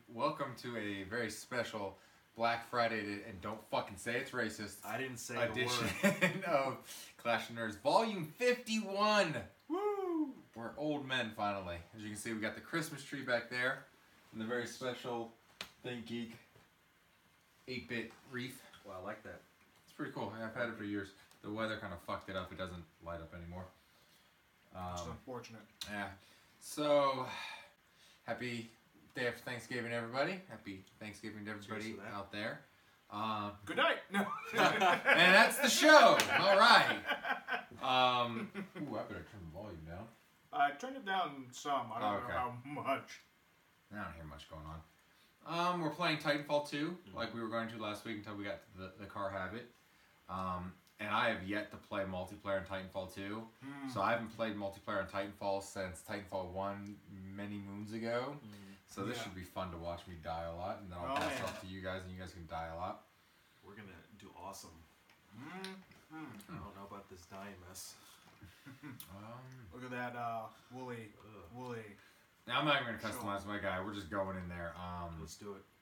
Welcome to a very special Black Friday, and don't fucking say it's racist. I didn't say edition the word. of Clash of Nerds, Volume 51. Woo! We're old men finally. As you can see, we got the Christmas tree back there, and the very special Think Geek 8-bit wreath. Well, I like that. It's pretty cool. I've had it for years. The weather kind of fucked it up. It doesn't light up anymore. It's unfortunate. Yeah. So, happy day after Thanksgiving, everybody. Happy Thanksgiving to everybody out there. Good night. No. And that's the show. All right. Ooh, I better turn the volume down. I turned it down some. I don't Okay. know how much. I don't hear much going on. We're playing Titanfall 2, like we were going to last week until we got to the car habit. And I have yet to play multiplayer in Titanfall 2. So I haven't played multiplayer in Titanfall since Titanfall 1 many moons ago. So this should be fun to watch me die a lot, and then I'll pass it off to you guys, and you guys can die a lot. We're gonna do awesome. I don't know about this dying mess. Look at that woolly. Now I'm not even gonna customize my guy. We're just going in there. Let's do it.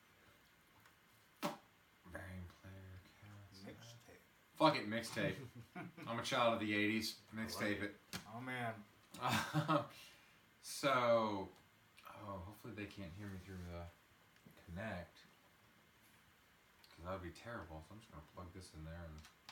Varying player counts. Mixtape. Fuck it, mixtape. I'm a child of the '80s. Mixtape it. Oh man. So, hopefully they can't hear me through the Connect, because that would be terrible. So I'm just gonna plug this in there,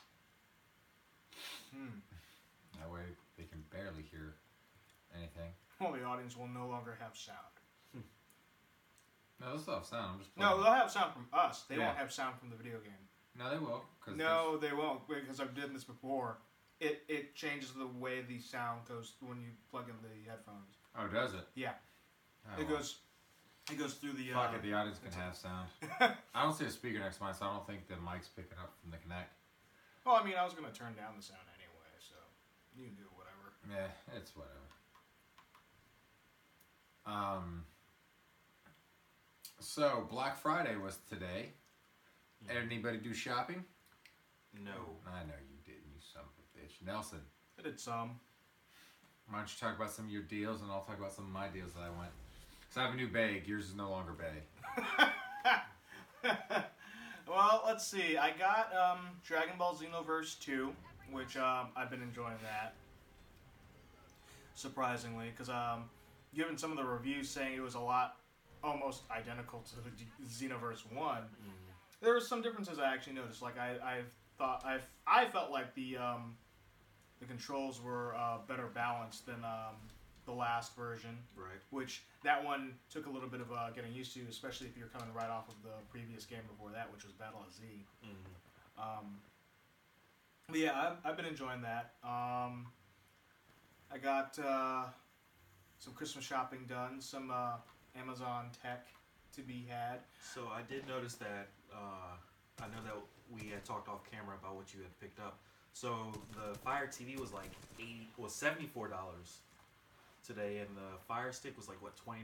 and that way they can barely hear anything. Well, the audience will no longer have sound. No, they'll still have sound. I'm just No, plugging. they'll have sound from us. They Yeah. won't have sound from the video game. No, they will. No, they won't, because I've done this before. It changes the way the sound goes when you plug in the headphones. Oh, does it? Yeah. Oh, It goes through the. Fuck it, the audience can have sound. I don't see a speaker next to mine, so I don't think the mic's picking up from the Connect. Well, I mean, I was gonna turn down the sound anyway, so you can do whatever. Yeah, it's whatever. So Black Friday was today. Anybody do shopping? No. I know you didn't, you son of a bitch. Nelson, I did some. why don't you talk about some of your deals, and I'll talk about some of my deals that I went. So I have a new bag. Yours is no longer bag. Well, let's see. I got Dragon Ball Xenoverse 2, which I've been enjoying that. Surprisingly, because given some of the reviews saying it was almost identical to the Xenoverse 1, there were some differences I actually noticed. Like I felt like the controls were better balanced than the last version. Right. Which that one took a little bit of getting used to, especially if you're coming right off of the previous game before that, which was Battle of Z. But yeah, I've been enjoying that. I got some Christmas shopping done, some Amazon tech to be had. So I did notice that. I know that we had talked off camera about what you had picked up. So the Fire TV was like $74 today, and the Fire Stick was like what, $29?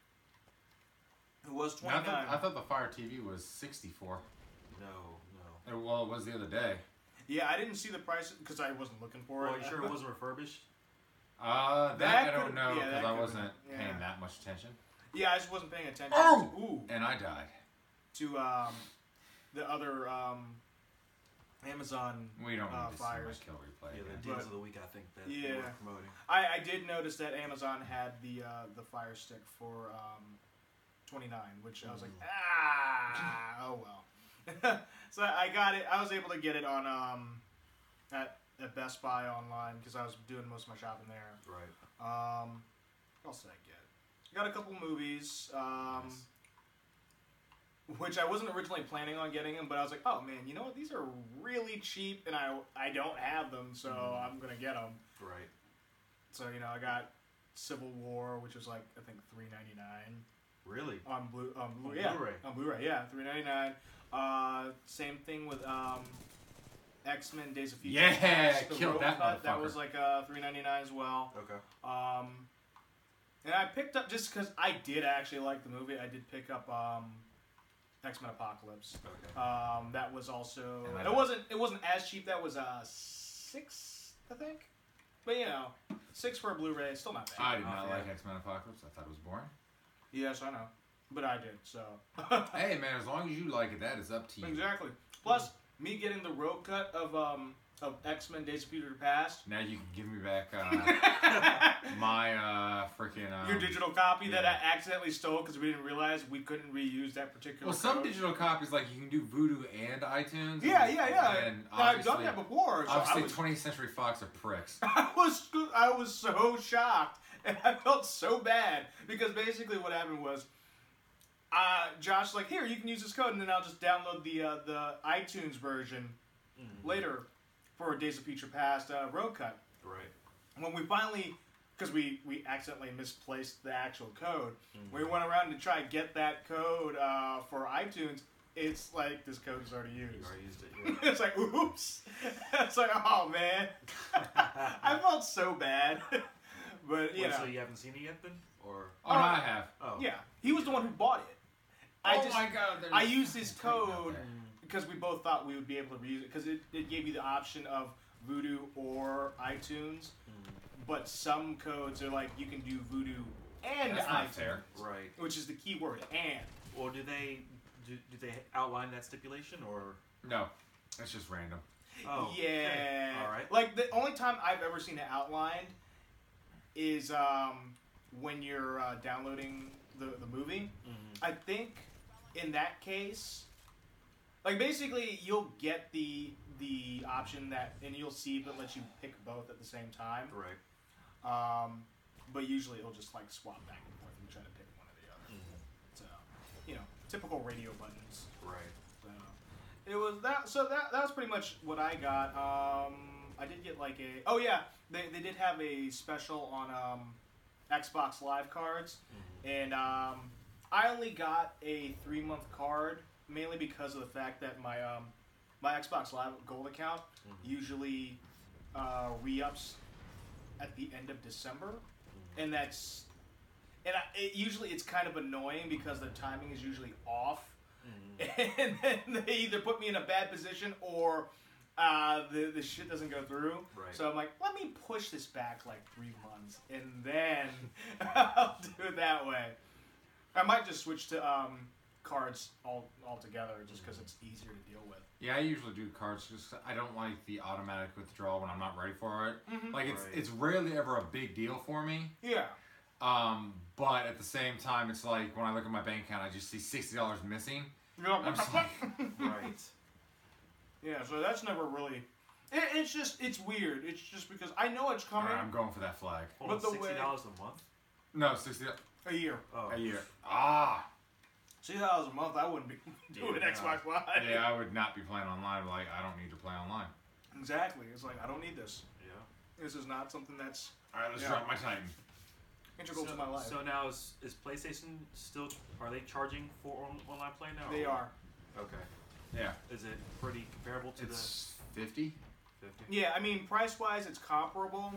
It was I $29. thought the Fire TV was $64. No. Well, it was the other day. Yeah, I didn't see the price because I wasn't looking for Well, it. you sure it wasn't refurbished? That I don't could've- know, yeah, because that I could've wasn't been- paying that much attention. Yeah, I just wasn't paying attention. Oh! And I died. To the other Amazon We don't need to Fires. see my kill replay. Yeah, the again. deals of the week I think that they Yeah. were promoting. I did notice that Amazon had the Fire Stick for $29, which I was like, oh well. So I got it. I was able to get it on at Best Buy online because I was doing most of my shopping there. Right. What else did I get? I got a couple movies. Nice. Which I wasn't originally planning on getting them, but I was like, oh man, you know what? These are really cheap, and I don't have them, so I'm gonna get them. Right. So I got Civil War, which was like I think $3.99 Really? on Blu-ray. Blu-ray. On Blu-ray, yeah, $3.99. Same thing with X-Men: Days of Future Yeah, Past, the killed road that cut. That motherfucker. was like $3.99 as well. Okay. And I picked up just because I did actually like the movie. I did pick up X-Men Apocalypse. Okay. That was also And and it wasn't as cheap. That was $6, I think. But $6 for a Blu-ray, still not bad. I did not yeah. like X-Men Apocalypse. I thought it was boring. Yes, I know. but I did. So Hey man, as long as you like it, that is up to you. exactly. Plus, me getting the road cut of X-Men: Days of Future Past. Now you can give me back my freaking Your digital copy that yeah. I accidentally stole because we didn't realize we couldn't reuse that particular. Well, some code. digital copies like you can do Voodoo and iTunes. Yeah. And I've done that before. So obviously, I was, 20th Century Fox are pricks. I was so shocked and I felt so bad because basically what happened was, Josh like, here you can use this code and then I'll just download the iTunes version later for Days of Future Past road cut. Right. When we finally, because we accidentally misplaced the actual code, we went around to try and get that code for iTunes. It's like, this code is already used. You already used it. Yeah. It's like, oops. It's like, oh man. I felt so bad. But, you Wait, know. so you haven't seen it yet then? Or Oh, no, I have. oh. Yeah. He was the one who bought it. My god. I used his code there. because we both thought we would be able to reuse it because it gave you the option of Voodoo or iTunes. But some codes are like you can do Voodoo and That's iTunes, not fair. Right. which is the key word, and. Or do they outline that stipulation or? No, it's just random. Oh. Yeah. Okay. All right. Like the only time I've ever seen it outlined is when you're downloading the movie. I think in that case, like basically you'll get the option that, and you'll see if it lets you pick both at the same time. Right. But usually it'll just like swap back and forth and try to pick one or the other. So, you know, typical radio buttons. Right. So it was that. So that was pretty much what I got. I did get like a. Oh yeah, they did have a special on Xbox Live cards, and I only got a 3-month card mainly because of the fact that my my Xbox Live Gold account usually re-ups at the end of December, and that's usually it's kind of annoying because the timing is usually off, and then they either put me in a bad position or the shit doesn't go through. Right. So I'm like, let me push this back like 3 months, and then I'll do it that way. I might just switch to cards altogether just because it's easier to deal with. Yeah, I usually do cards just I don't like the automatic withdrawal when I'm not ready for it. Like it's rarely ever a big deal for me. Yeah. But at the same time, it's like when I look at my bank account, I just see $60 missing. I'm just like, Right. Yeah, so that's never really. It's weird. It's just because I know it's coming. alright, I'm going for that flag. Hold But on, the $60 way- a month? No, 60 A year. Oh. a year. Ah, $2 a month, I wouldn't be doing Yeah. Xbox Live. yeah, I would not be playing online. Like I don't need to play online. Exactly. It's like I don't need this. Yeah. This is not something that's All right, let's Yeah. drop my Titan. integral to my life. So now is PlayStation still? Are they charging for online play now? They are. Okay. Yeah, Is it pretty comparable to it's 50. the 50? Yeah, I mean, price wise, it's comparable,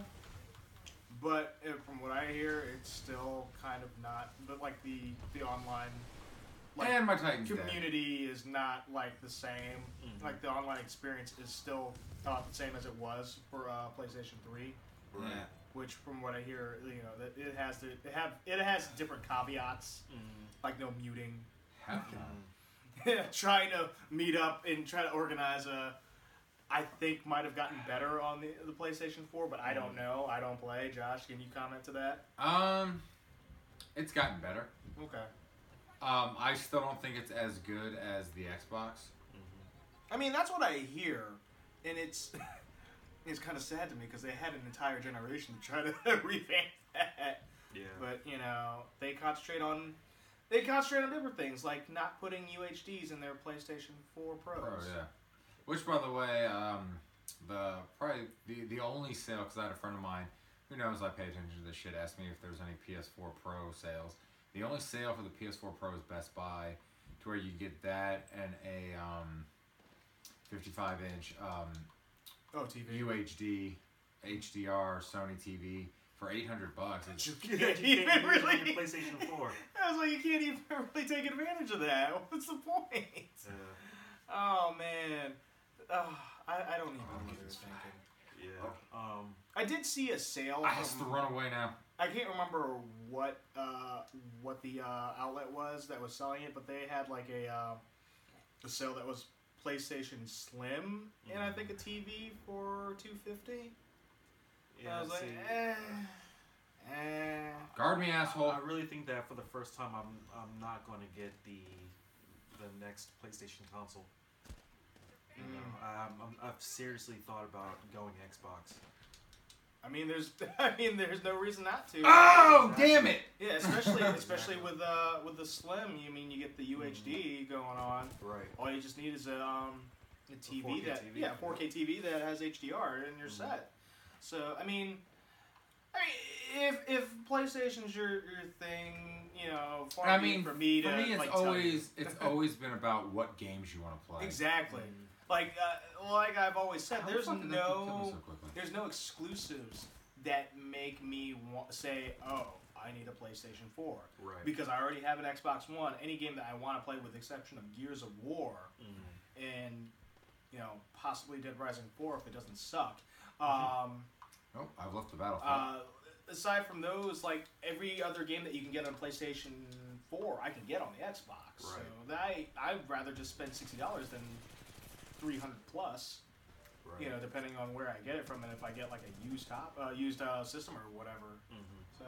but from what I hear, it's still kind of not. But like the online, like And my Titan's dead. community is not like the same. Like the online experience is still not the same as it was for PlayStation 3. Right. Yeah. Which, from what I hear, you know, that it has different caveats, like no muting. Have to. Trying to meet up and try to organize I think might have gotten better on the PlayStation 4, but I don't know. I don't play. Josh, can you comment to that? It's gotten better. Okay. I still don't think it's as good as the Xbox. I mean, that's what I hear, and it's kind of sad to me because they had an entire generation to try to revamp that. Yeah. But you know, they concentrate on different things, like not putting UHDs in their PlayStation 4 Pros. Pro, yeah. Which, by the way, the only sale, because I had a friend of mine who knows I pay attention to this shit, asked me if there's any PS4 Pro sales. The only sale for the PS4 Pro is Best Buy, to where you get that and a 55-inch TV. UHD HDR Sony TV for $800. It's, You You can't can't even use it on really. your PlayStation 4. I was like, you can't even really take advantage of that. What's the point? Oh man, I don't even know what I was thinking. Yeah. I did see a sale. I has to run away now. I can't remember what the outlet was that was selling it, but they had like a sale that was PlayStation Slim and I think a TV for $250. Yeah, I was like, see, Guard me, asshole. I really think that for the first time, I'm not going to get the next PlayStation console. You know, I've seriously thought about going Xbox. I mean, there's no reason not to. Oh, damn it! Yeah, especially with the Slim. You mean you get the UHD going on. Right. All you just need is a TV 4K that TV. 4K TV that has HDR and you're set. So I mean, if PlayStation's your thing, you know, I mean, for me, it's like, tell you. it's always been about what games you want to play. Exactly. Like I've always said, How the there's fuck did that keep coming no so quickly? there's no exclusives that make me say, oh, I need a PlayStation 4. Right. Because I already have an Xbox One. Any game that I want to play, with the exception of Gears of War and, you know, possibly Dead Rising 4 if it doesn't suck. Oh, I've left the battlefield. Aside from those, like every other game that you can get on PlayStation 4, I can get on the Xbox. Right. So I'd rather just spend $60 than $300 plus. Right. You know, depending on where I get it from, and if I get like a used system or whatever. So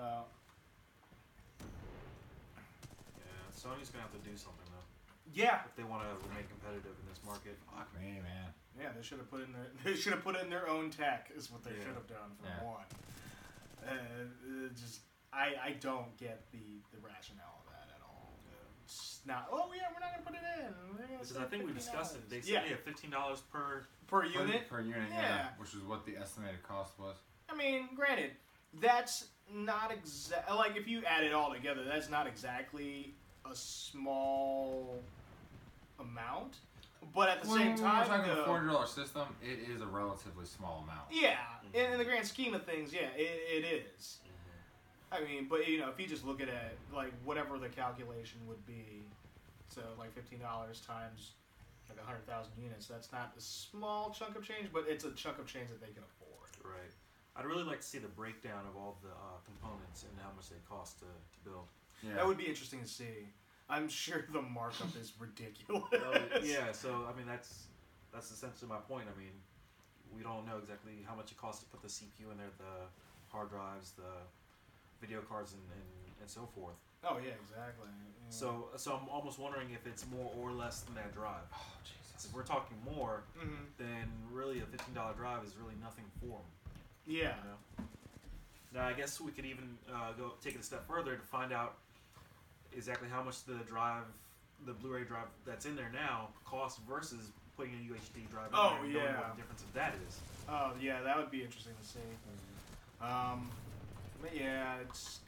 Yeah, Sony's gonna have to do something though yeah, if they want to remain competitive in this market. Fuck me, man. yeah, they should have put in their own tech is what they Yeah. should have done for Yeah. one. I don't get the rationale of that at all. It's not. Oh yeah, we're not gonna put it in. We're gonna Because save I think we $15. discussed it. They said Yeah. $15 per. per unit. Per unit, Yeah. which is what the estimated cost was. I mean, granted, that's not like if you add it all together, that's not exactly a small amount. But at the When same time, we're talking though, a $400 system, it is a relatively small amount. yeah, in the grand scheme of things, yeah, it is. I mean, but you know, if you just look at it like whatever the calculation would be, so like $15 times like 100,000 units, that's not a small chunk of change, but it's a chunk of change that they can afford. Right. I'd really like to see the breakdown of all the components and how much they cost to build. Yeah. That would be interesting to see. I'm sure the markup is ridiculous. Yeah. So I mean, that's essentially my point. I mean, we don't know exactly how much it costs to put the CPU in there, the hard drives, the video cards, and so forth. Oh yeah, exactly. Yeah. So I'm almost wondering if it's more or less than that drive. Oh, Jesus. If we're talking more, Mhm. then really a $15 drive is really nothing for them. Yeah. You know? Now I guess we could even go take it a step further to find out exactly how much the Blu-ray drive that's in there now costs versus putting a UHD drive in Oh, there and knowing yeah. what the difference of that is. Oh yeah, that would be interesting to see. But yeah, it's.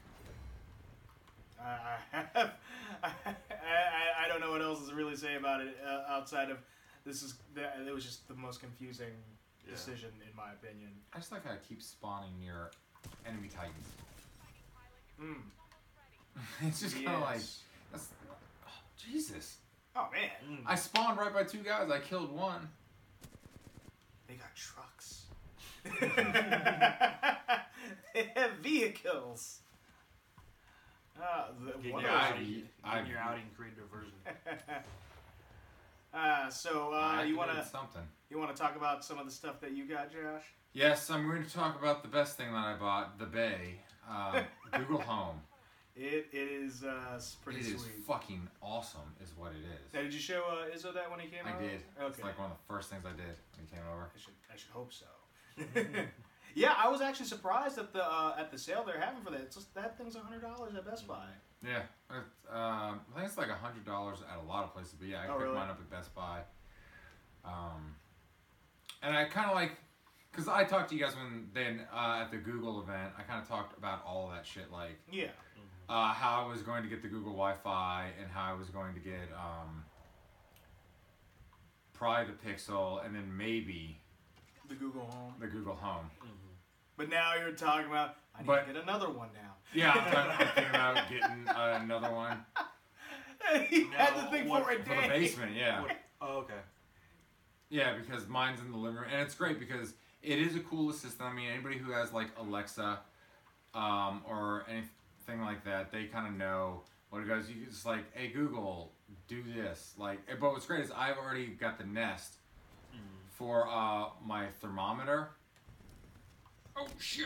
I don't know what else to really say about it outside of it was just the most confusing Yeah. decision in my opinion. I just like how it keeps spawning near enemy titans. It's just kind of like, that's, oh, Jesus. Oh man, I spawned right by two guys. I killed one. they got trucks. They have vehicles. Get One your of those- outing creative version. So I you activated wanna something. talk about some of the stuff that you got, Josh? Yes, I'm going to talk about the best thing that I bought, the Bay, Google Home. It is pretty It is sweet. fucking awesome, is what it is. Now, did you show Izzo that when he came I over? did. Okay. It's like one of the first things I did when he came over. I should hope so. Yeah, I was actually surprised at the sale they're having for that. It's just, that thing's $100 at Best Buy. Yeah, I think it's like $100 at a lot of places, but yeah, I Oh, picked really? mine up at Best Buy. And I kind of like, because I talked to you guys at the Google event, I kind of talked about all of that shit, like Yeah. how I was going to get the Google Wi-Fi and how I was going to get probably the Pixel and then maybe The Google Home. the Google Home. But now you're talking about, I need But- to get another one now. Yeah, I'm thinking about getting another one He had Now, the thing what- for a for the day. basement. Yeah. Oh, okay. Yeah, because mine's in the living room, and it's great because it is a cool assistant. I mean, anybody who has like Alexa, or anything like that, they kind of know what it goes. You just like, hey Google, do this. Like, but what's great is I've already got the Nest for my thermometer. Oh shit!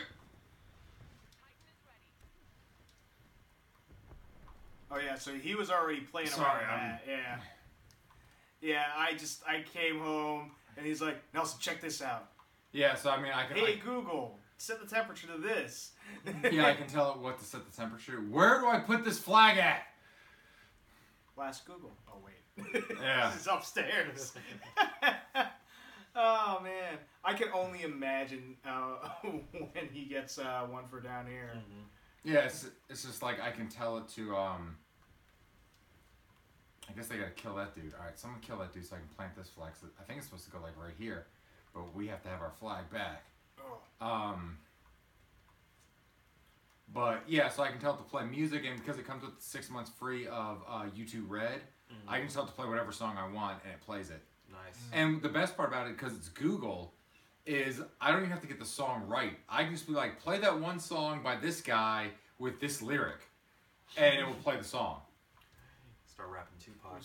Oh yeah, so he was already playing Sorry, around with that. Yeah. Yeah, I came home and he's like, Nelson, check this out. Yeah, so I mean, I can. Hey Google, set the temperature to this. Yeah, I can tell it what to set the temperature. Where do I put this flag at? Last Google. Oh wait. Yeah. This is upstairs. Oh man, I can only imagine when he gets one for down here. Yeah, it's just like I can tell it to I guess they gotta kill that dude. All right, someone kill that dude so I can plant this flag. So I think it's supposed to go like right here, but we have to have our flag back. Oh. But yeah, so I can tell it to play music, and because it comes with 6 months free of YouTube Red, I can tell it to play whatever song I want, and it plays it. Nice. And the best part about it, because it's Google, is I don't even have to get the song right. I can just be like, play that one song by this guy with this lyric, and it will play the song. Start rapping Tupac.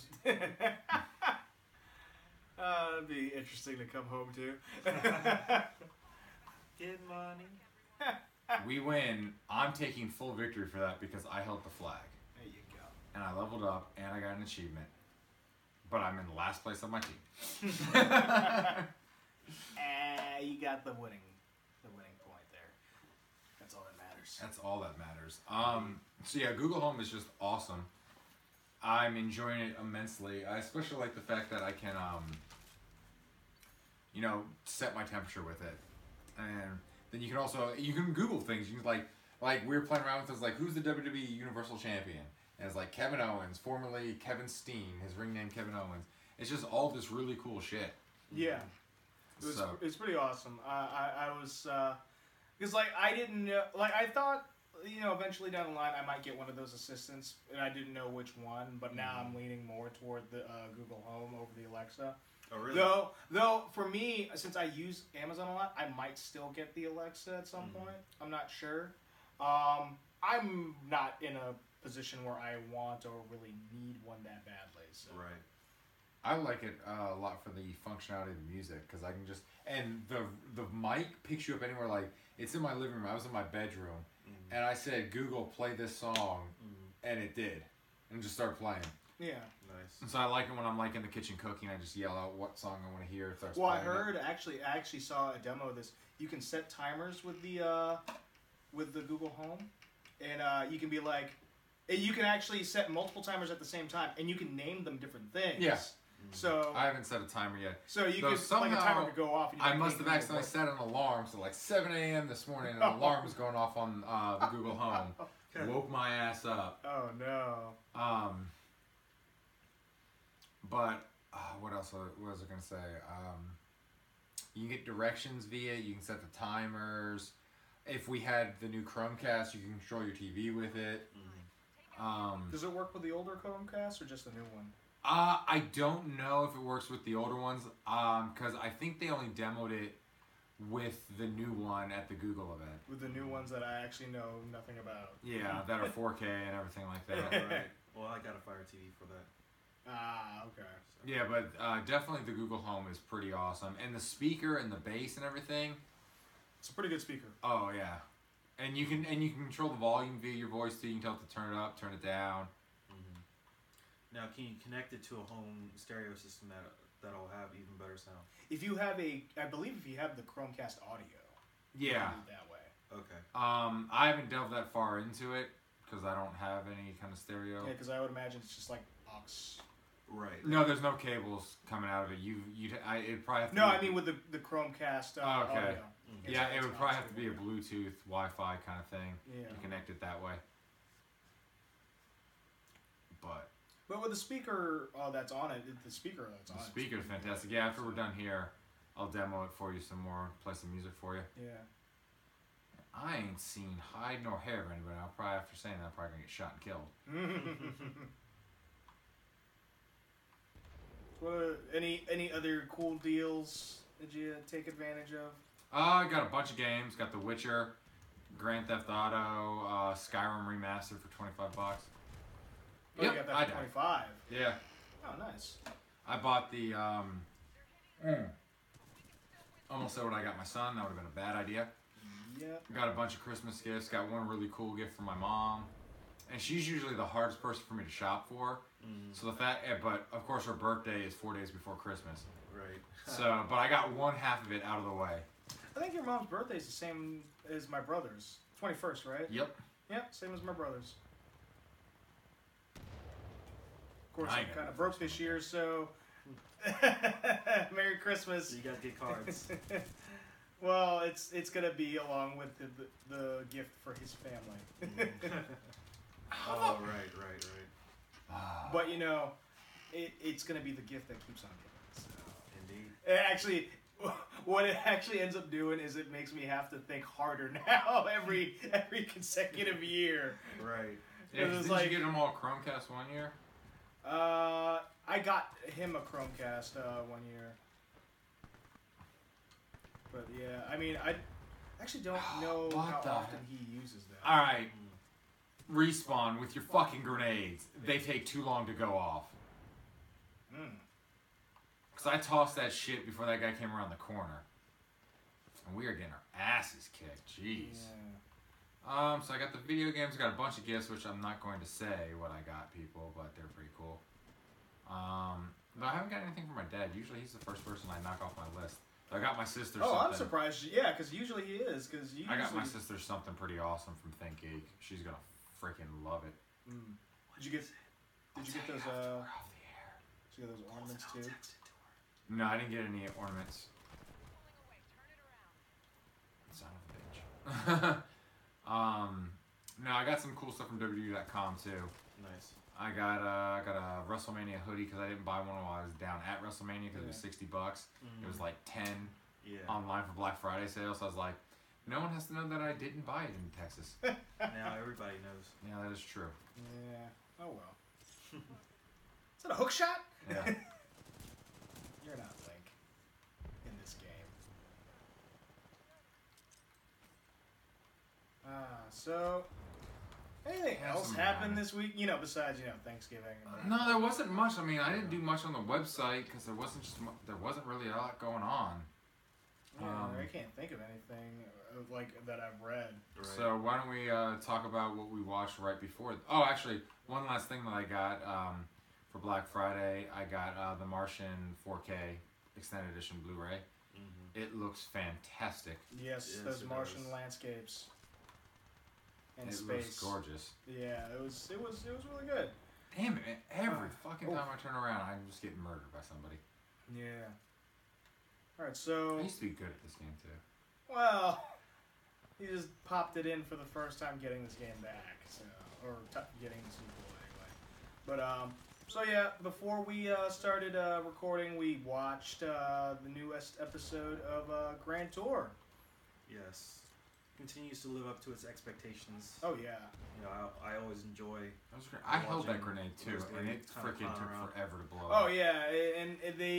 It'd be interesting to come home to. Get money. We win. I'm taking full victory for that because I held the flag. There you go. And I leveled up, and I got an achievement. But I'm in last place on my team. You got the winning point there. That's all that matters. That's all that matters. So yeah, Google Home is just awesome. I'm enjoying it immensely. I especially like the fact that I can, set my temperature with it, and then you can Google things. You can like we were playing around with this, like, who's the WWE Universal Champion? And it's like Kevin Owens, formerly Kevin Steen, his ring name Kevin Owens. It's just all this really cool shit. Yeah. It's pretty awesome. I was, because I didn't know, I thought, eventually down the line I might get one of those assistants, and I didn't know which one, but now I'm leaning more toward the Google Home over the Alexa. Oh, really? Though for me, since I use Amazon a lot, I might still get the Alexa at some point. I'm not sure. I'm not in a position where I want or really need one that badly. So. Right. I like it a lot for the functionality of the music, because I can just, and the mic picks you up anywhere. Like, it's in my living room. I was in my bedroom, and I said, Google, play this song, and it did, and just started playing. Yeah. Nice. And so I like it when I'm like in the kitchen cooking. I just yell out what song I want to hear. It starts Well, playing. I heard I actually saw a demo of this. You can set timers with the Google Home, and you can be like, you can actually set multiple timers at the same time, and you can name them different things. Yes. So I haven't set a timer yet. So you Though could like a timer could go off. And you I can must have name accidentally set an alarm, so like 7 a.m. this morning, an alarm was going off on the Google Home. Woke my ass up. Oh no. But what else was I gonna say? You can get directions via. You can set the timers. If we had the new Chromecast, you can control your TV with it. Does it work with the older Chromecast or just the new one? I don't know if it works with the older ones, because I think they only demoed it with the new one at the Google event. With the new ones that I actually know nothing about. Yeah, that are 4K and everything like that. Right. Well, I got a Fire TV for that. Okay. So. Yeah, but definitely the Google Home is pretty awesome, and the speaker and the bass and everything. It's a pretty good speaker. Oh yeah, and you can control the volume via your voice too. You can tell it to turn it up, turn it down. Now, can you connect it to a home stereo system that'll have even better sound? If you have I believe if you have the Chromecast audio. Yeah. You can do it that way. Okay. I haven't delved that far into it because I don't have any kind of stereo. Yeah, because I would imagine it's just like aux. Right. No, there's no cables coming out of it. It'd probably have to. No, I mean with the Chromecast audio. Yeah, it would probably have to be a Bluetooth, Wi-Fi kind of thing. Yeah. You connect it that way. But with the speaker that's on it, the speaker that's on it. The speaker's fantastic. Yeah, after we're done here, I'll demo it for you some more, play some music for you. Yeah. I ain't seen hide nor hair of anybody. I'll probably, after saying that, I'm probably gonna get shot and killed. Any other cool deals that you take advantage of? I got a bunch of games. Got The Witcher. Grand Theft Auto, Skyrim Remastered for $25. Oh, Yep, you got that I for did. 25. Yeah. Oh, nice. I bought the, almost said what I got my son. That would have been a bad idea. Yep. Got a bunch of Christmas gifts. Got one really cool gift for my mom. And she's usually the hardest person for me to shop for. So the fact, but of course her birthday is 4 days before Christmas. Right. So, but I got one half of it out of the way. I think your mom's birthday is the same as my brother's. 21st, right? Yep. Yep, same as my brother's. Of course, I I'm know. kind of broke this year, so Merry Christmas. So you got good cards. Well, it's gonna be along with the gift for his family. Oh, right. But you know, it's gonna be the gift that keeps on giving. So. Indeed. It actually, what it actually ends up doing is it makes me have to think harder now every consecutive year. Right. Yeah, 'cause It was didn't like- you get them all Chromecast one year? I got him a Chromecast 1 year. But yeah, I mean, I actually don't know What how the often heck? he uses that. All right. Respawn with your fucking grenades. They take too long to go off. Because I tossed that shit before that guy came around the corner. And we are getting our asses kicked. Jeez. Yeah. So I got the video games. Got a bunch of gifts, which I'm not going to say what I got people, but they're pretty cool. But I haven't got anything from my dad. Usually he's the first person I knock off my list. I got my sister Oh, something. I'm surprised. Yeah, because usually he is. Because I got my sister something pretty awesome from ThinkGeek. She's gonna freaking love it. Did you get? Did you get those? We're off the air. Did you get those ornaments too? No, I didn't get any ornaments. Son of a bitch. No, I got some cool stuff from WWE.com too. Nice. I got a WrestleMania hoodie because I didn't buy one while I was down at WrestleMania because it was $60. It was like 10 Yeah. online for Black Friday sale. So I was like, no one has to know that I didn't buy it in Texas. Now everybody knows. Yeah, that is true. Yeah. Oh well. Is that a hook shot? Yeah. You're not Link in this game. So anything Have else some happened ramen. this week? You know, besides Thanksgiving. And No, there wasn't much. I mean, I didn't do much on the website because there wasn't really a lot going on. I can't think of anything like that I've read. Right. So why don't we talk about what we watched right before? Oh, actually, one last thing that I got for Black Friday, I got The Martian 4K Extended Edition Blu-ray. It looks fantastic. Yes, Yes, those it Martian does. landscapes in It space. looks gorgeous. Yeah, it was really good. Damn it, man. Every fucking time I turn around, I'm just getting murdered by somebody. Yeah. All right, so I used to be good at this game, too. well, he just popped it in for the first time getting this game back, so getting the sequel anyway. But so yeah, before we started recording, we watched the newest episode of Grand Tour. Yes. Continues to live up to its expectations. Oh yeah. You know, I always enjoy. That was great. I held that Watching grenade, too, those and it dudes kinda freaking clown took around. forever to blow Oh up. yeah, and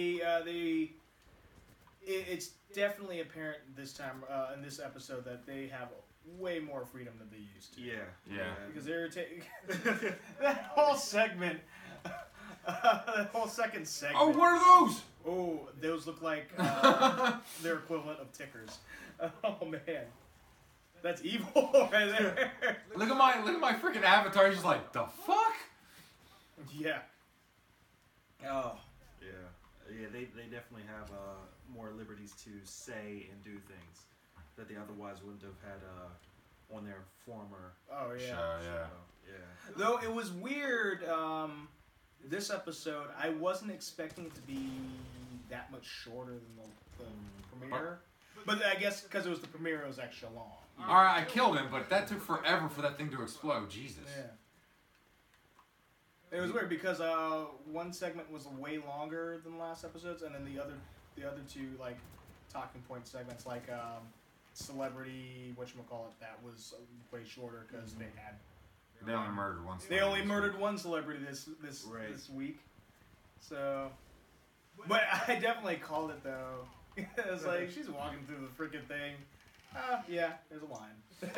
it's definitely apparent this time in this episode that they have way more freedom than they used to. Yeah. Yeah. Because they're taking that whole segment, that whole second segment. Oh, what are those? Oh, those look like their equivalent of tickers. Oh man, that's evil right there. Look at my freaking avatar. He's just like, the fuck? Yeah. Oh. Yeah, they definitely have more liberties to say and do things that they otherwise wouldn't have had on their former Oh yeah. Show, yeah. show. Yeah. Though it was weird. This episode, I wasn't expecting it to be that much shorter than the premiere. But I guess because it was the premiere, it was extra long. Alright, I killed him, but that took forever for that thing to explode. Jesus. Yeah. It was weird because one segment was way longer than the last episodes, and then the other two like talking point segments, like celebrity whatchamacallit, that was way shorter because they had They only murdered one. they only murdered one celebrity this Right. this week. So, but I definitely called it though. It's like she's walking through the freaking thing, Yeah, there's a line.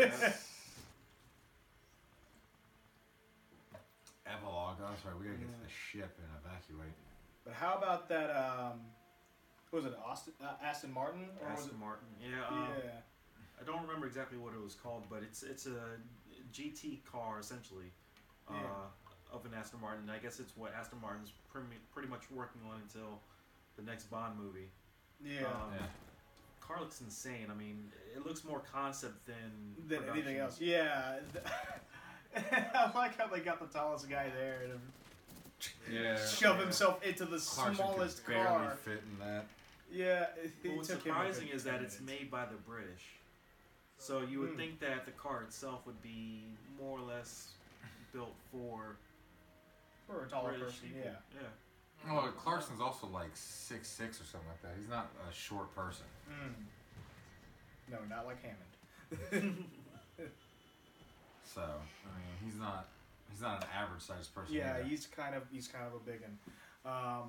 Epilogue. Oh, that's right. We gotta get to the ship and evacuate. But how about that? What was it Aston Martin? Or was Aston it? Martin. Yeah. Yeah. I don't remember exactly what it was called, but it's a GT car essentially, of an Aston Martin. I guess it's what Aston Martin's pretty much working on until the next Bond movie. Yeah. Car looks insane. I mean, it looks more concept than anything production. else. Yeah. I like how they got the tallest guy there to Yeah. shove himself into the Clarkson smallest could barely car. fit in that. Yeah. But what's took him a surprising good is that 10 it's minutes. made by the British. So you would think that the car itself would be more or less built for For a taller British person, people. yeah. Yeah. Well, Clarkson's also like 6'6" or something like that. He's not a short person. No, not like Hammond. So I mean, he's not an average sized person. Yeah, either. he's kind of a big one.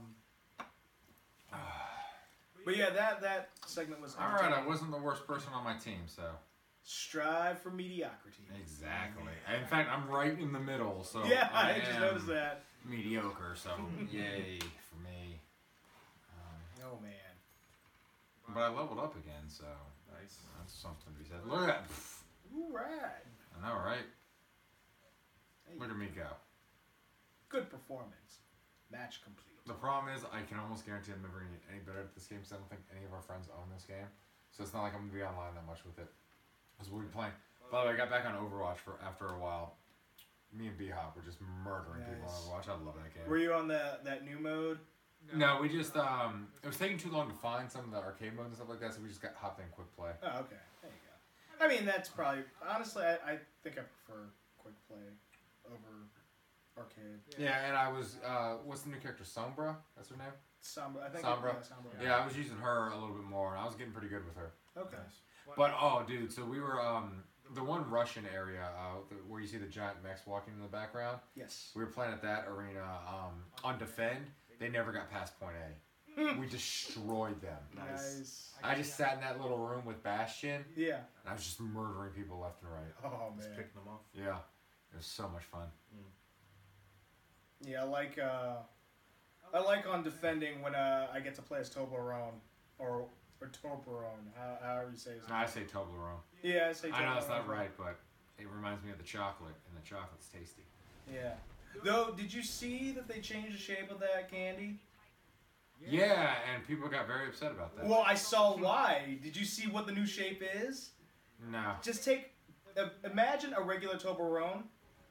But yeah, that segment was All right. I entertaining. wasn't the worst person on my team, so Strive for mediocrity. exactly. In fact, I'm right in the middle. So Yeah, I am just noticed that. mediocre. So yay for me. Oh man. But I leveled up again, so Nice. that's something to be said. Look at that. All right. I know, right? Hey, Look at me go. good performance. Match complete. The problem is, I can almost guarantee I'm never going to get any better at this game because I don't think any of our friends own this game. So it's not like I'm going to be online that much with it. Because we'll be playing. By the way, I got back on Overwatch after a while. Me and B-Hop were just murdering people on Nice. Overwatch. I love that game. Were you on that new mode? No, we just, it was taking too long to find some of the arcade modes and stuff like that, so we just got hopped in quick play. Oh, okay. There you go. I mean, that's probably honestly. I think I prefer quick play over arcade. Yeah, and I was, what's the new character? Sombra? That's her name? Sombra. I think. Sombra. Sombra. Yeah, I was using her a little bit more, and I was getting pretty good with her. Okay. But oh, dude, so we were the one Russian area where you see the giant mechs walking in the background. Yes. We were playing at that arena on Defend. They never got past point A. We destroyed them. Nice. I just sat in that little room with Bastion, Yeah. and I was just murdering people left and right. Oh Just man. picking them off. Yeah, it was so much fun. Yeah, I like on defending when I get to play as Toblerone or Toblerone, however you say his name. I say Toblerone. Yeah, I say Toblerone. I know it's not right, but it reminds me of the chocolate, and the chocolate's tasty. Yeah. Though, did you see that they changed the shape of that candy? Yeah, and people got very upset about that. Well, I saw why. Did you see what the new shape is? No. Just imagine a regular Toblerone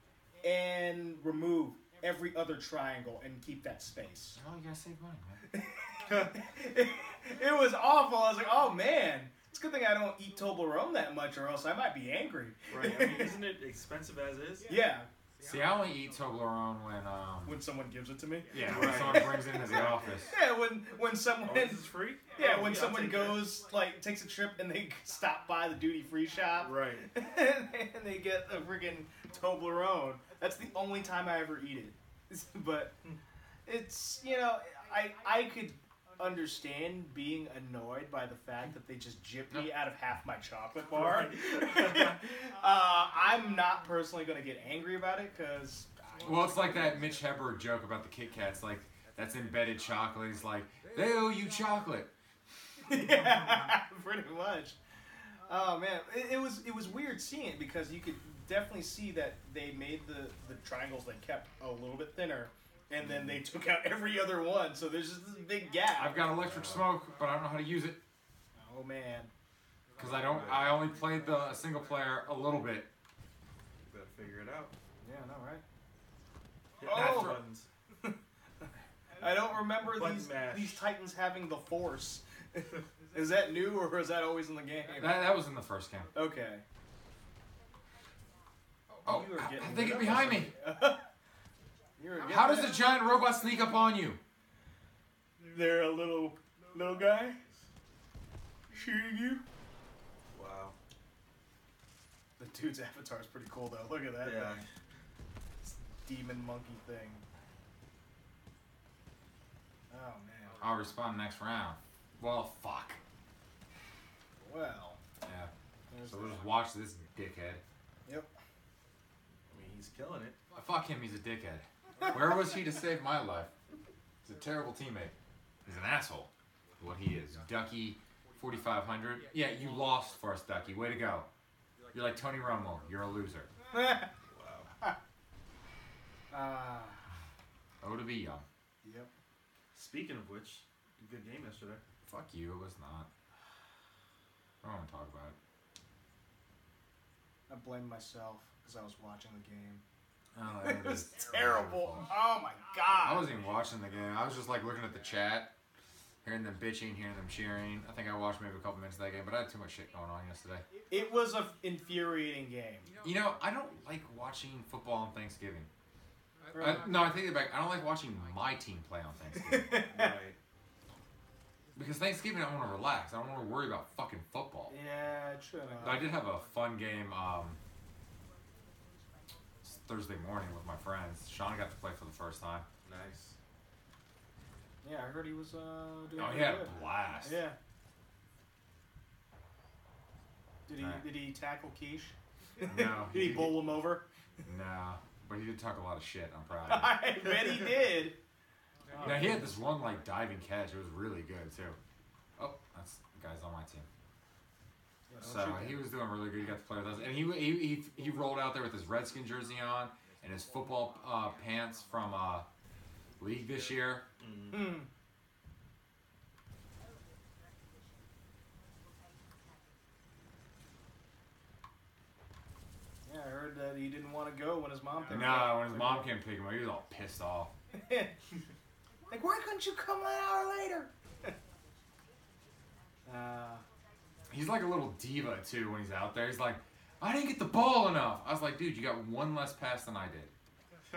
and remove every other triangle and keep that space. Oh, you gotta save money, man. It was awful. I was like, oh man, it's a good thing I don't eat Toblerone that much or else I might be angry. Right. I mean, isn't it expensive as is? Yeah, See, I only eat Toblerone when someone gives it to me. when someone brings it into the office. Yeah, when someone Oh, this is free? yeah, Oh, when I'll someone take goes takes a trip and they stop by the duty free shop. that. Right. And they get a freaking Toblerone. That's the only time I ever eat it. But it's, I could understand being annoyed by the fact that they just gypped me out of half my chocolate bar. I'm not personally going to get angry about it because... Well, it's like that Mitch Hedberg joke about the Kit Kats, like, that's embedded chocolate. He's like, they owe you chocolate. Yeah, pretty much. Oh man, it was weird seeing it because you could definitely see that they made the triangles they kept a little bit thinner, and then they took out every other one. So there's just this big gap. I've got electric smoke, but I don't know how to use it. Oh man. Because I only played the single player a little bit. Better figure it out. Yeah, I know, right? Hit Oh! the buttons. I don't remember Button these mash. Titans having the Force. Is that new or is that always in the game? That was in the first game. Okay. Oh, You are getting they rid get of behind us. me. How How does the giant robot sneak up on you? They're a little guy shooting you? Wow. The dude's avatar is pretty cool though. Look at that Yeah. thing. This demon monkey thing. Oh man. I'll respond next round. Well, fuck. Well. Yeah. So we'll just watch this dickhead. Yep. I mean, he's killing it. Fuck him, he's a dickhead. Where was he to save my life? He's a terrible teammate. He's an asshole. What he is. Ducky, 4,500. Yeah, you lost for us, Ducky. Way to go. You're like Tony Romo. You're a loser. Wow. O to be young. Yep. Speaking of which, good game yesterday. Fuck you, it was not. I don't want to talk about it. I blame myself because I was watching the game. Oh, It was terrible. Oh my god. I wasn't even watching the game. I was just like looking at the chat, hearing them bitching, hearing them cheering. I think I watched maybe a couple minutes of that game, but I had too much shit going on yesterday. It was an infuriating game. You know, I don't like watching football on Thanksgiving. Really? No, I take it back. I don't like watching my team play on Thanksgiving. Right. Because Thanksgiving, I want to relax. I don't want to worry about fucking football. Yeah, true. But I did have a fun game Thursday morning with my friends. Sean got to play for the first time. Nice. Yeah, I heard he was doing Oh, he pretty had good. a blast. Yeah. Did Right. he tackle Quiche? No. Did he bowl him over? No. But he did talk a lot of shit. I'm proud of him. I bet he did. Now, he had this one, like, diving catch. It was really good, too. Oh, that's the guy's on my team. So he was doing really good. He got to play with us, and he rolled out there with his Redskin jersey on and his football pants from league this year. Hmm. Yeah, I heard that he didn't want to go when his mom picked him No, up. when his mom came to pick him up, he was all pissed off. Like, why couldn't you come an hour later? He's like a little diva too when he's out there. He's like, I didn't get the ball enough. I was like, dude, you got one less pass than I did.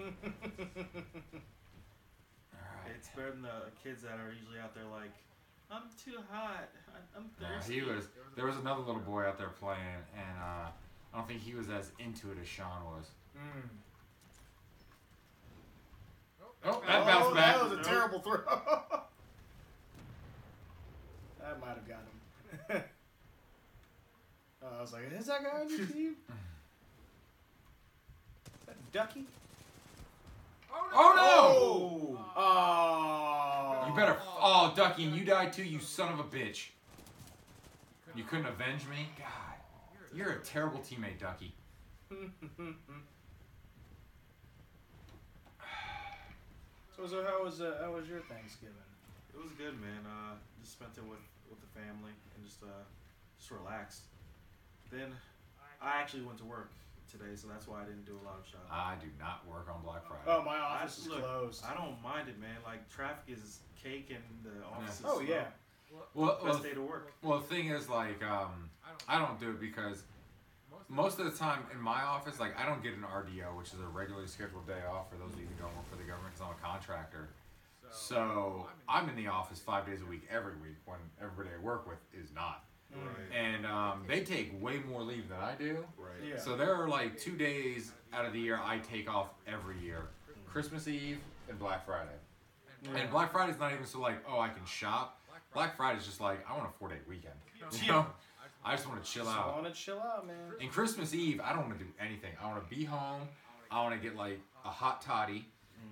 Alright. It's better than the kids that are usually out there like, I'm too hot. I'm No, thirsty. there was another little boy out there playing, and I don't think he was as into it as Sean was. Oh, that bounced back. That was a terrible throw. That might have got him. I was like, is that guy on your team? Is that Ducky? Oh no! Oh! You better. Oh, Ducky, and you died too, you son of a bitch. You couldn't avenge me? God. You're a terrible teammate, Ducky. So how was your Thanksgiving? It was good, man. Just spent it with the family and just relaxed. Then I actually went to work today, so that's why I didn't do a lot of shopping. I do not work on Black Friday. Oh, my office is Look, closed. I don't mind it, man. Like traffic is cake and the office is Oh, yeah. best day to work. Well, the thing is, like, I don't do it because most of the time in my office, like, I don't get an RDO, which is a regularly scheduled day off for those of you who don't work for the government because I'm a contractor. So I'm in the office 5 days a week, every week, when everybody I work with is not. Right. And they take way more leave than I do. Right. Yeah. So there are like 2 days out of the year I take off every year. Christmas Eve and Black Friday. And Black Friday's not even so like, oh, I can shop. Black Friday's just like, I want a 4-day weekend. You know? I just want to chill I out. want to chill out, man. And Christmas Eve, I don't want to do anything. I want to be home. I want to get like a hot toddy.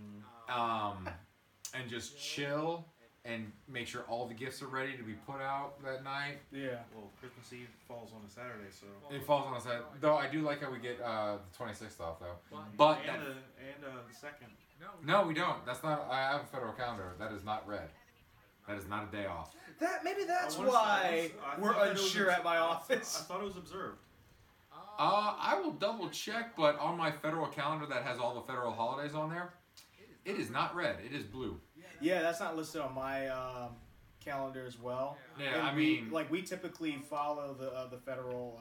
And just chill and make sure all the gifts are ready to be put out that night. Yeah. Well, Christmas Eve falls on a Saturday, so. It falls on a Saturday. Though I do like how we get the 26th off though. But and that, the second. no, we don't. That's not. I have a federal calendar. That is not red. That is not a day off. Maybe that's I wanna- why I we're thought that it was unsure at my I office. thought it was observed. I will double check, but on my federal calendar that has all the federal holidays on there, it is not red. It is blue. Yeah, that's not listed on my calendar as well. Yeah, And I we, mean, like we typically follow the federal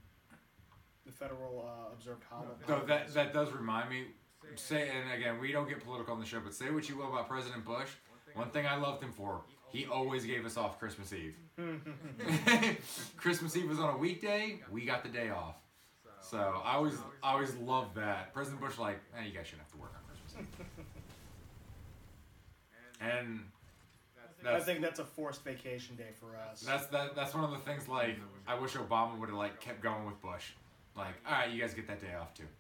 observed holiday. though that does remind me. Say, and again, we don't get political on the show, but say what you will about President Bush. One thing I loved him for, he always gave us off Christmas Eve. Christmas Eve was on a weekday. We got the day off. So I always loved that. President Bush like, you guys shouldn't have to work on Christmas Eve. And I think that's a forced vacation day for us. That's one of the things. Like, I wish Obama would have like kept going with Bush. Like, all right, you guys get that day off too.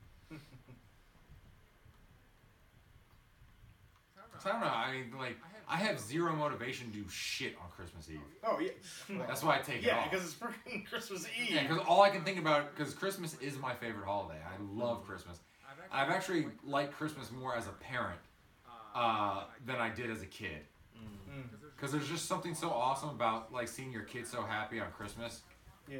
So I don't know. I mean, like, I have zero motivation to do shit on Christmas Eve. Oh yeah. That's why I take it Yeah, off. because it's freaking Christmas Eve. Yeah, because all I can think about, because Christmas is my favorite holiday. I love Christmas. I've actually liked Christmas more as a parent than I did as a kid. Because there's just something so awesome about like seeing your kid so happy on Christmas. Yeah.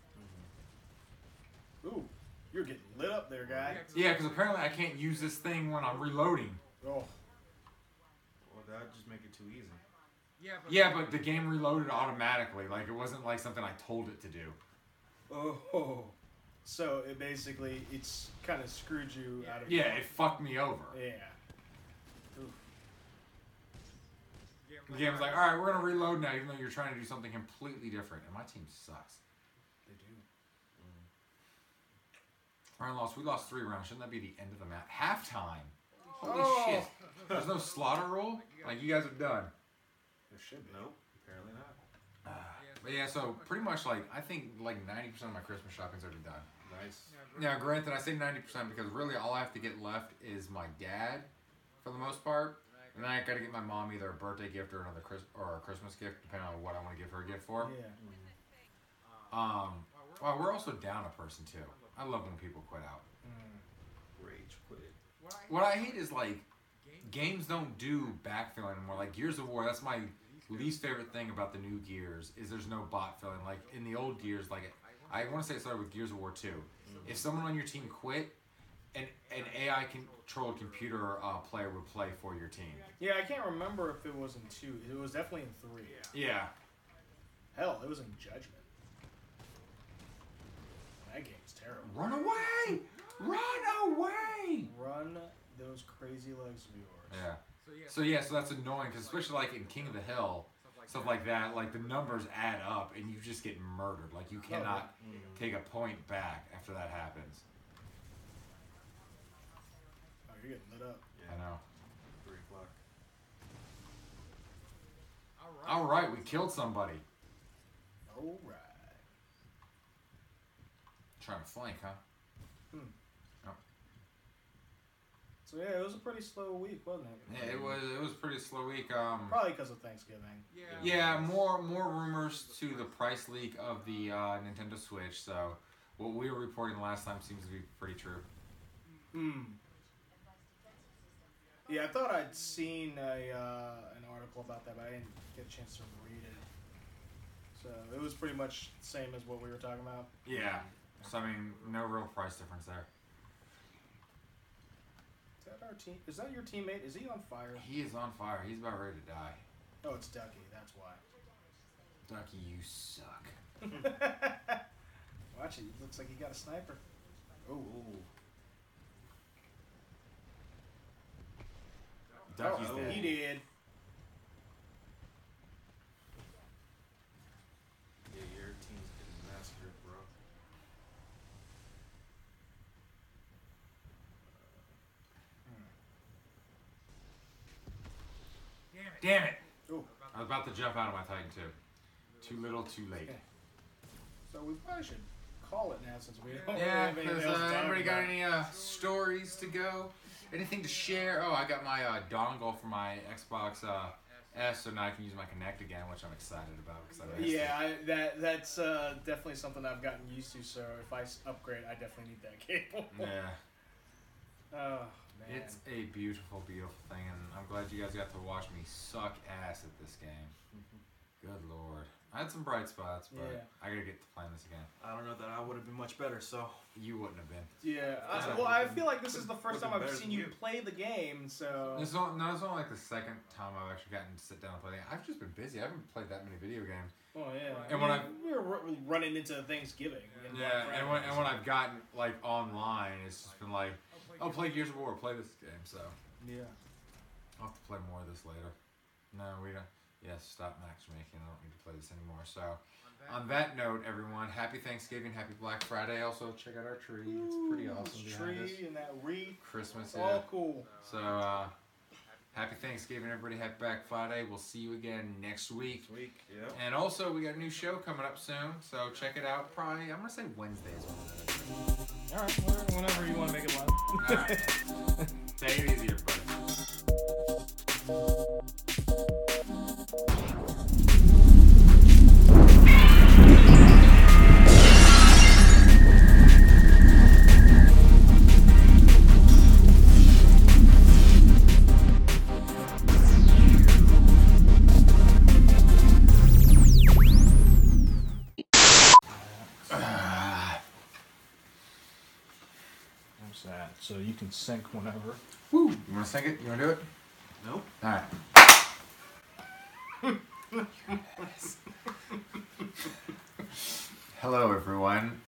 Ooh, you're getting lit up there, guy. Yeah, because apparently I can't use this thing when I'm reloading. Oh. Well, that'd just make it too easy. Yeah, but the game reloaded automatically. Like, it wasn't like something I told it to do. Oh. So it basically it's kind of screwed you out of. Yeah, it fucked me over. Yeah. The game was like, all right, we're gonna reload now, even though you're trying to do something completely different. And my team sucks. They do. We lost 3 rounds. Shouldn't that be the end of the match? Halftime. Holy Oh. shit! There's no slaughter rule. Like, you guys are done. There should be. Nope, apparently not. But yeah, so pretty much like I think like 90% of my Christmas shopping's already done. Nice. Now, granted, I say 90% because really all I have to get left is my dad, for the most part, and then I got to get my mom either a birthday gift or a Christmas gift, depending on what I want to give her a gift for. Yeah. Well, we're also down a person too. I love when people quit out. Rage quit. What I hate is like games don't do backfilling anymore. Like Gears of War, that's my least favorite thing about the new Gears is there's no bot filling. Like in the old Gears, like I want to say it started with Gears of War 2. If someone on your team quit, an AI controlled computer player would play for your team. Yeah, I can't remember if it was in 2. It was definitely in 3. Yeah. Hell, it was in Judgment. That game's terrible. Run away! Run away! Run those crazy legs of yours. Yeah. So that's annoying because especially like in King of the Hill, stuff like that, like the numbers add up and you just get murdered. Like you cannot take a point back after that happens. Oh, you're getting lit up. Yeah. I know. 3 o'clock. All right, we killed somebody. All right. Trying to flank, huh? So yeah, it was a pretty slow week, wasn't it? Yeah, it was a pretty slow week. Probably because of Thanksgiving. Yeah, more rumors to the price leak of the Nintendo Switch. So what we were reporting last time seems to be pretty true. Yeah, I thought I'd seen an article about that, but I didn't get a chance to read it. So it was pretty much the same as what we were talking about. Yeah. So I mean, no real price difference there. Is that our team? Is that your teammate? Is he on fire? He is on fire. He's about ready to die. Oh, it's Ducky. That's why. Ducky, you suck. Watch it. Looks like he got a sniper. Oh. Ducky's Oh, dead. he did. Yeah, your team's getting massacred, bro. Damn it! Oh. I was about to jump out of my Titan too. Too little, too late. Okay. So we probably should call it now since we don't Yeah, have anything because else to talk anybody got about. any stories to go? Anything to share? Oh, I got my dongle for my Xbox S, so now I can use my Kinect again, which I'm excited about. Cause I missed it. That's definitely something I've gotten used to. So if I upgrade, I definitely need that cable. Yeah. Oh man. It's a beautiful, beautiful thing, and I'm glad you guys got to watch me suck ass at this game. Good lord. I had some bright spots, but Yeah. I gotta get to playing this again. I don't know that I would have been much better, so. You wouldn't have been. Yeah. Yeah. Well, I feel like this is the first Would've time been I've better seen than you you. play the game. So. It's only like the second time I've actually gotten to sit down and play the game. I've just been busy. I haven't played that many video games. Oh yeah. And when we were running into Thanksgiving. And Yeah, Black and when I've gotten like online, it's just been like, oh, play Gears of War, play this game. So Yeah. I'll have to play more of this later. No, we don't. Yes, stop matchmaking. I don't need to play this anymore. So, on that note, everyone, happy Thanksgiving, happy Black Friday. Also, check out our tree. It's pretty awesome behind us. Tree and that wreath. Christmas, All yeah. cool. So, Happy Thanksgiving, everybody. Happy Black Friday. We'll see you again next week. Yep. And also, we got a new show coming up soon, so check it out. Probably, I'm gonna say Wednesdays. All right, whenever you want to make it live. All right. Take it easy, everybody. What's that? So you can sync whenever. Woo! You wanna sing it? You wanna do it? Nope. All right. Hello, everyone.